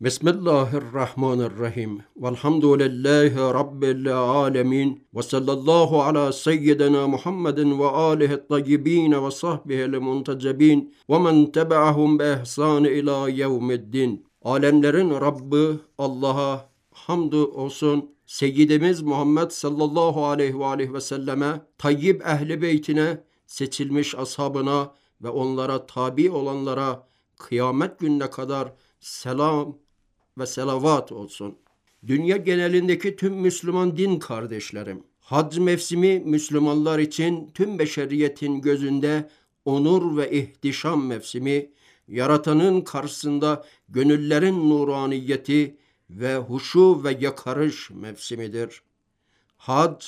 Bismillahirrahmanirrahim. Velhamdülillahi Rabbil alemin. Ve sallallahu ala seyyidina Muhammedin ve alihi tayyibin ve sahbihi muntecebin. Ve men tebe'ahum bi ihsan ila yevmiddin. Alemlerin Rabbi Allah'a hamdü olsun. Seyyidimiz Muhammed sallallahu aleyhi ve selleme, tayyib ehli beytine, seçilmiş ashabına ve onlara tabi olanlara kıyamet gününe kadar selam ve selavat olsun. Dünya genelindeki tüm Müslüman din kardeşlerim, hac mevsimi Müslümanlar için tüm beşeriyetin gözünde onur ve ihtişam mevsimi, Yaratanın karşısında gönüllerin nuraniyeti ve huşu ve yakarış mevsimidir. Hac,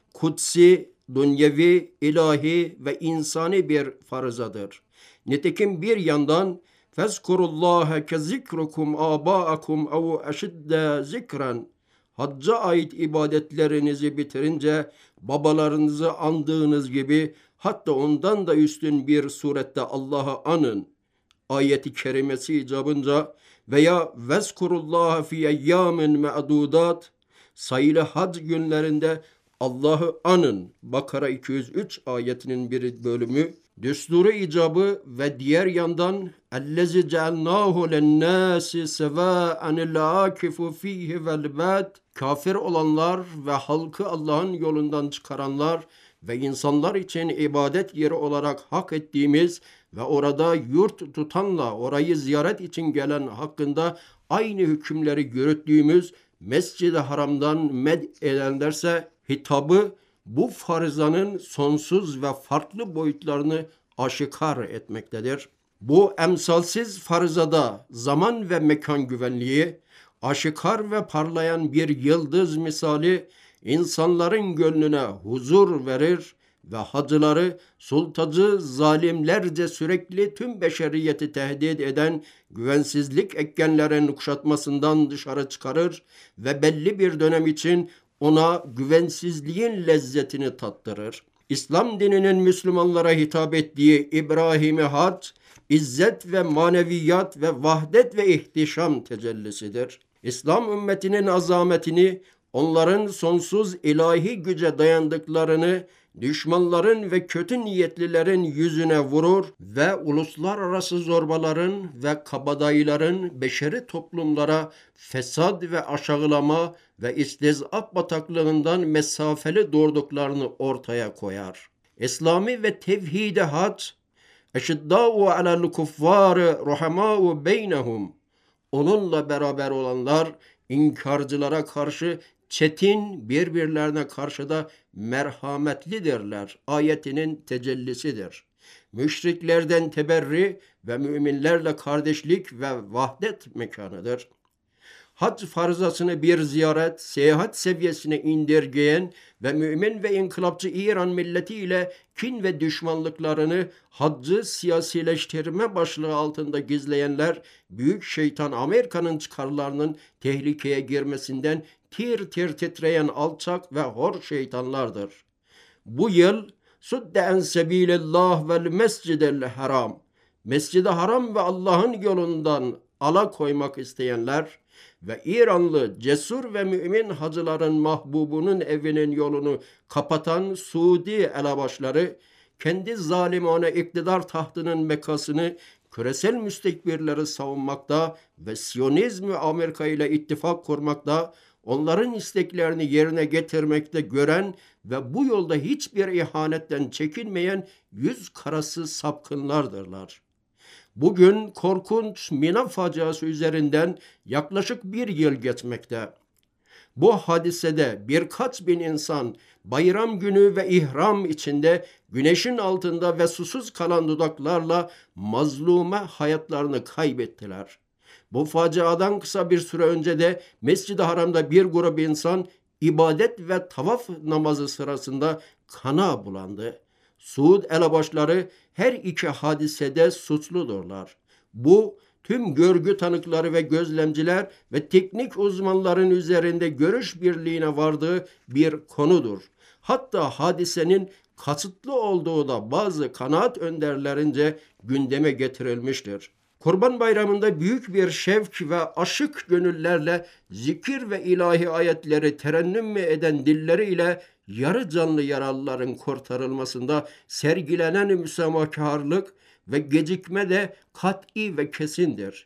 kutsi, dünyevi, ilahi ve insani bir farzadır. Nitekim bir yandan "Fezkurullâhe kezikrukum âbâakum ev eşidde zikren" Hacca ait ibadetlerinizi bitirince babalarınızı andığınız gibi hatta ondan da üstün bir surette Allah'ı anın ayeti kerimesi icabınca veya "Vezkurullâhe fî eyyâmin me'dûdât" sayılı hac günlerinde Allah'ı anın Bakara 203 ayetinin bir bölümü, düsturu icabı ve diğer yandan "Ellezî cealnâhu lennâsi sevâ'anil âkifu fîhi vel bâd" kafir olanlar ve halkı Allah'ın yolundan çıkaranlar ve insanlar için ibadet yeri olarak hak ettiğimiz ve orada yurt tutanla orayı ziyaret için gelen hakkında aynı hükümleri yürüttüğümüz Mescid-i Haram'dan med edenlerse hitabı bu farzanın sonsuz ve farklı boyutlarını aşikar etmektedir. Bu emsalsiz farzada zaman ve mekan güvenliği, aşikar ve parlayan bir yıldız misali insanların gönlüne huzur verir ve hacıları sultacı zalimlerce sürekli tüm beşeriyeti tehdit eden güvensizlik ekgenlerin kuşatmasından dışarı çıkarır ve belli bir dönem için ona güvensizliğin lezzetini tattırır. İslam dininin Müslümanlara hitap ettiği İbrahim-i Hac, izzet ve maneviyat ve vahdet ve ihtişam tecellisidir. İslam ümmetinin azametini, onların sonsuz ilahi güce dayandıklarını düşmanların ve kötü niyetlilerin yüzüne vurur ve uluslararası zorbaların ve kabadayıların beşeri toplumlara fesad ve aşağılama ve istizap bataklığından mesafeli doğurduklarını ortaya koyar. İslami ve tevhid-i hac, eşiddâ'u alel kuffâri ruhamâ'u beynehum, onunla beraber olanlar inkarcılara karşı çetin, birbirlerine karşı da merhametlidirler ayetinin tecellisidir. Müşriklerden teberri ve müminlerle kardeşlik ve vahdet mekanıdır. Hac farzasını bir ziyaret, seyahat seviyesine indirgeyen ve mümin ve inkılapçı İran milletiyle kin ve düşmanlıklarını haccı siyasileştirme başlığı altında gizleyenler, büyük şeytan Amerika'nın çıkarlarının tehlikeye girmesinden tir tir titreyen alçak ve hor şeytanlardır. Bu yıl "Sudde en sebilillah vel mescidel haram" Mescid-i Haram ve Allah'ın yolundan alakoymak isteyenler ve İranlı cesur ve mümin hacıların mahbubunun evinin yolunu kapatan Suudi elebaşları, kendi zalimane iktidar tahtının mekasını küresel müstekbirleri savunmakta ve Siyonizmi Amerika ile ittifak kurmakta, onların isteklerini yerine getirmekte gören ve bu yolda hiçbir ihanetten çekinmeyen yüz karası sapkınlardırlar. Bugün korkunç Mina faciası üzerinden yaklaşık bir yıl geçmekte. Bu hadisede birkaç bin insan bayram günü ve ihram içinde güneşin altında ve susuz kalan dudaklarla mazlume hayatlarını kaybettiler. Bu faciadan kısa bir süre önce de Mescid-i Haram'da bir grup insan ibadet ve tavaf namazı sırasında kana bulandı. Suud elebaşları her iki hadisede suçludurlar. Bu tüm görgü tanıkları ve gözlemciler ve teknik uzmanların üzerinde görüş birliğine vardığı bir konudur. Hatta hadisenin kasıtlı olduğu da bazı kanaat önderlerince gündeme getirilmiştir. Kurban Bayramı'nda büyük bir şevk ve aşık gönüllerle zikir ve ilahi ayetleri terennüm eden dilleriyle yarı canlı yaralıların kurtarılmasında sergilenen müsamahakarlık ve gecikme de kat'i ve kesindir.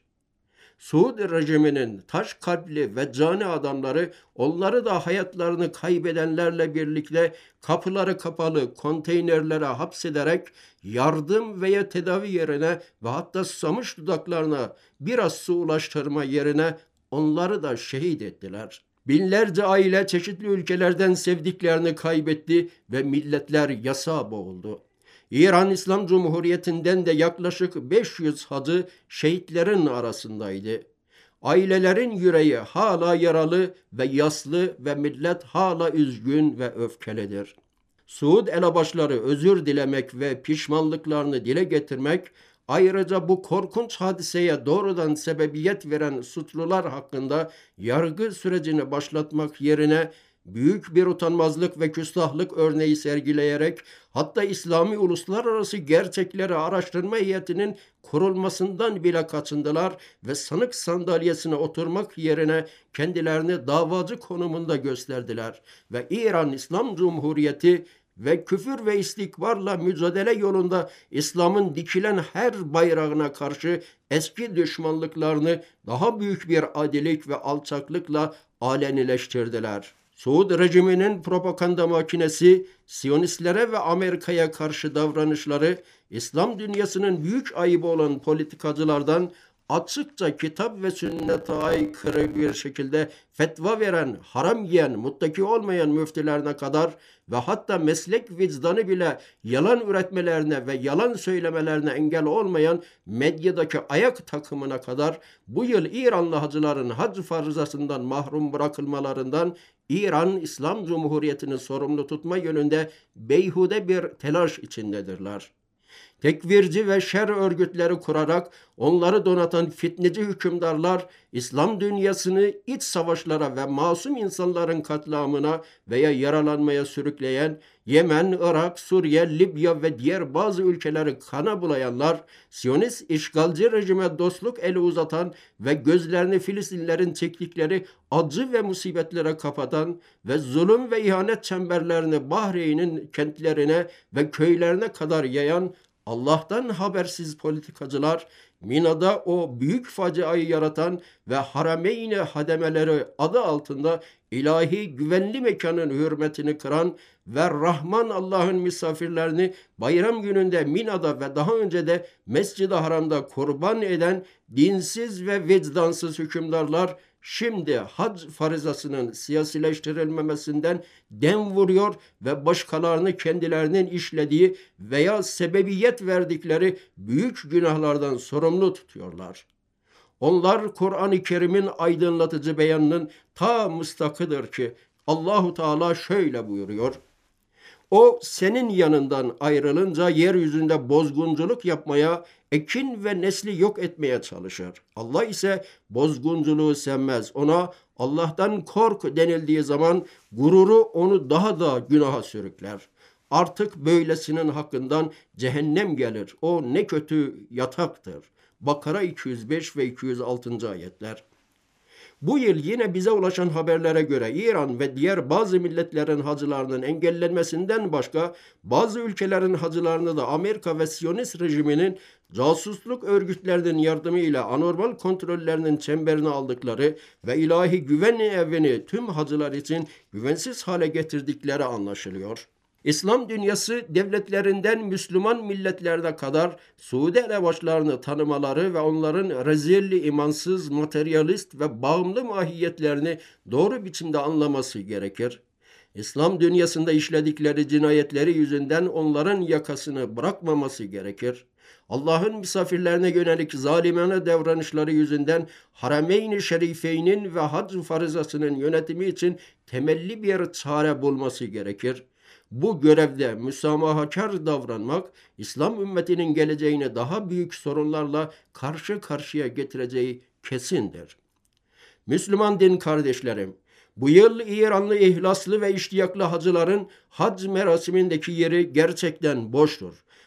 Suud rejiminin taş kalpli ve cani adamları onları da hayatlarını kaybedenlerle birlikte kapıları kapalı konteynerlere hapsederek yardım veya tedavi yerine ve hatta susamış dudaklarına biraz su ulaştırma yerine onları da şehit ettiler. Binlerce aile çeşitli ülkelerden sevdiklerini kaybetti ve milletler yasa boğuldu. İran İslam Cumhuriyeti'nden de yaklaşık 500 hacı şehitlerin arasındaydı. Ailelerin yüreği hala yaralı ve yaslı ve millet hala üzgün ve öfkelidir. Suud elebaşları özür dilemek ve pişmanlıklarını dile getirmek, ayrıca bu korkunç hadiseye doğrudan sebebiyet veren suçlular hakkında yargı sürecini başlatmak yerine büyük bir utanmazlık ve küstahlık örneği sergileyerek hatta İslami uluslararası gerçekleri araştırma heyetinin kurulmasından bile kaçındılar ve sanık sandalyesine oturmak yerine kendilerini davacı konumunda gösterdiler ve İran İslam Cumhuriyeti ve küfür ve istikbarla mücadele yolunda İslam'ın dikilen her bayrağına karşı eski düşmanlıklarını daha büyük bir adilik ve alçaklıkla alenileştirdiler. Suud rejiminin propaganda makinesi, Siyonistlere ve Amerika'ya karşı davranışları, İslam dünyasının büyük ayıbı olan politikacılardan açıkça kitap ve sünnete aykırı bir şekilde fetva veren, haram yiyen, muttaki olmayan müftülerine kadar ve hatta meslek vicdanı bile yalan üretmelerine ve yalan söylemelerine engel olmayan medyadaki ayak takımına kadar bu yıl İranlı hacıların hac farzasından mahrum bırakılmalarından İran İslam Cumhuriyeti'ni sorumlu tutma yönünde beyhude bir telaş içindedirler. Tekvirci ve şer örgütleri kurarak onları donatan fitneci hükümdarlar İslam dünyasını iç savaşlara ve masum insanların katliamına veya yaralanmaya sürükleyen Yemen, Irak, Suriye, Libya ve diğer bazı ülkeleri kana bulayanlar, Siyonist işgalci rejime dostluk eli uzatan ve gözlerini Filistinlerin çektikleri acı ve musibetlere kapatan ve zulüm ve ihanet çemberlerini Bahreyn'in kentlerine ve köylerine kadar yayan Allah'tan habersiz politikacılar, Mina'da o büyük faciayı yaratan ve Harameyn-i hademeleri adı altında ilahi güvenli mekanın hürmetini kıran ve Rahman Allah'ın misafirlerini bayram gününde Mina'da ve daha önce de Mescid-i Haram'da kurban eden dinsiz ve vicdansız hükümdarlar şimdi hac farizasının siyasileştirilmemesinden dem vuruyor ve başkalarını kendilerinin işlediği veya sebebiyet verdikleri büyük günahlardan sorumlu tutuyorlar. Onlar Kur'an-ı Kerim'in aydınlatıcı beyanının ta mustakıdır ki Allahu Teala şöyle buyuruyor: O senin yanından ayrılınca yeryüzünde bozgunculuk yapmaya, ekin ve nesli yok etmeye çalışır. Allah ise bozgunculuğu sevmez. Ona Allah'tan kork denildiği zaman gururu onu daha da günaha sürükler. Artık böylesinin hakkından cehennem gelir. O ne kötü yataktır. Bakara 205 ve 206. ayetler. Bu yıl yine bize ulaşan haberlere göre İran ve diğer bazı milletlerin hacılarının engellenmesinden başka bazı ülkelerin hacılarını da Amerika ve Siyonist rejiminin casusluk örgütlerinin yardımıyla anormal kontrollerinin çemberine aldıkları ve ilahi güven evini tüm hacılar için güvensiz hale getirdikleri anlaşılıyor. İslam dünyası devletlerinden Müslüman milletlerine kadar Suudi elebaşlarını tanımaları ve onların rezilli, imansız, materyalist ve bağımlı mahiyetlerini doğru biçimde anlaması gerekir. İslam dünyasında işledikleri cinayetleri yüzünden onların yakasını bırakmaması gerekir. Allah'ın misafirlerine yönelik zalimane davranışları yüzünden Harameyn-i Şerifeyn'in ve hac farizasının yönetimi için temelli bir çare bulması gerekir. Bu görevde müsamahakar davranmak, İslam ümmetinin geleceğine daha büyük sorunlarla karşı karşıya getireceği kesindir. Müslüman din kardeşlerim, bu yıl İranlı ihlaslı ve iştiyaklı hacıların hac merasimindeki yeri gerçekten boştur.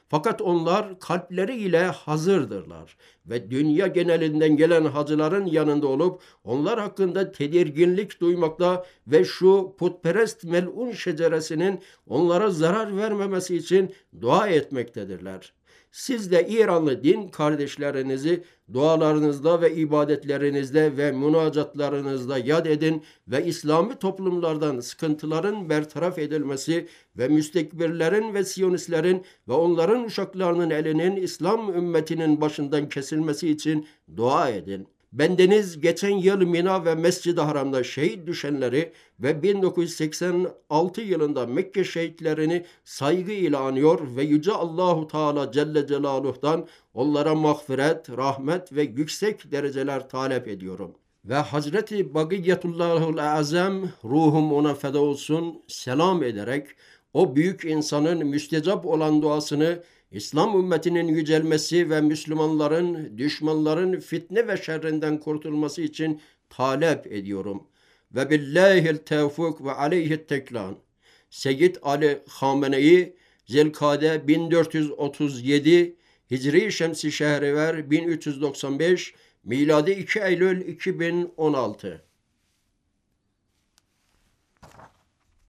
Fakat onlar kalpleriyle hazırdırlar ve dünya genelinden gelen hacıların yanında olup onlar hakkında tedirginlik duymakta ve şu putperest melun şeceresinin onlara zarar vermemesi için dua etmektedirler. Siz de İranlı din kardeşlerinizi dualarınızda ve ibadetlerinizde ve münacatlarınızda yad edin ve İslami toplumlardan sıkıntıların bertaraf edilmesi ve müstekbirlerin ve Siyonistlerin ve onların uşaklarının elinin İslam ümmetinin başından kesilmesi için dua edin. Bendeniz geçen yıl Mina ve Mescid-i Haram'da şehit düşenleri ve 1986 yılında Mekke şehitlerini saygıyla anıyor ve Yüce Allahu Teala Celle Celaluh'tan onlara mağfiret, rahmet ve yüksek dereceler talep ediyorum. Ve Hazreti Bagiyetullahul Azam, ruhum ona feda olsun, selam ederek o büyük insanın müstecap olan duasını İslam ümmetinin yücelmesi ve Müslümanların, düşmanların fitne ve şerrinden kurtulması için talep ediyorum. Ve billahil tevfik ve aleyhi teklan. Seyyid Ali Hamenei, Zilkade 1437, Hicri Şemsi Şehriver 1395, miladi 2 Eylül 2016.